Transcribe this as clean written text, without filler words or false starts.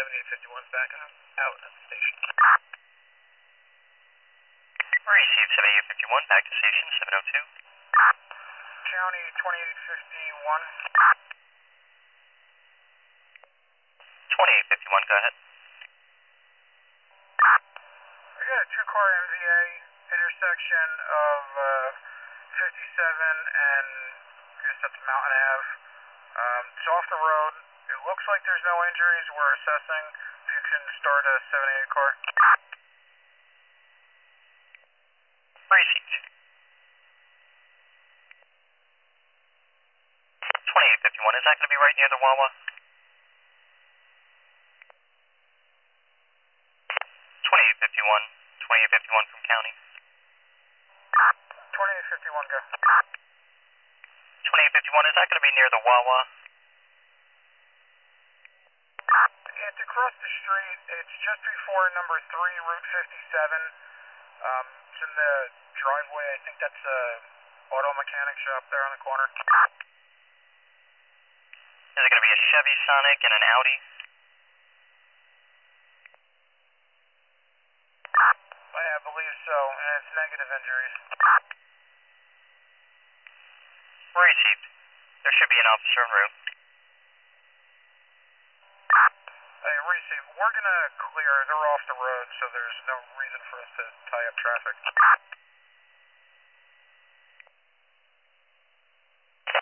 7851's back out at the station. Received 7851, back to station 702. County 2851. 2851, go ahead. We got a two-car MVA intersection of 57 and just up to Mountain Ave. It's off the road. It looks like there's no injuries. We're assessing. If you can start a 78 car. Received. 2851, is that going to be right near the Wawa? 2851, 2851 from county. 2851, go. 2851, is that going to be near the Wawa? It's across the street. It's just before number 3, Route 57. It's in the driveway. I think that's a auto mechanic shop there on the corner. Is it going to be a Chevy Sonic and an Audi? I believe so, and it's negative injuries. Received. There should be an officer en route. Hey, receive. We're gonna clear. They're off the road, so there's no reason for us to tie up traffic.